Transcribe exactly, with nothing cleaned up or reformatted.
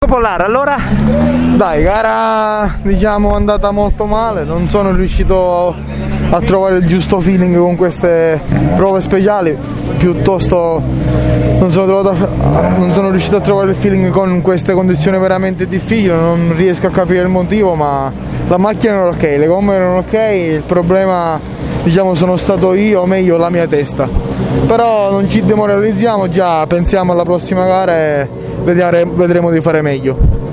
Pollaro, allora? Dai, gara diciamo andata molto male, non sono riuscito a trovare il giusto feeling con queste prove speciali, piuttosto non sono, trovato, non sono riuscito a trovare il feeling con queste condizioni veramente difficili, non riesco a capire il motivo, ma la macchina era ok, le gomme erano ok, il problema diciamo sono stato io, o meglio la mia testa. Però non ci demoralizziamo, già pensiamo alla prossima gara e vedremo di fare meglio.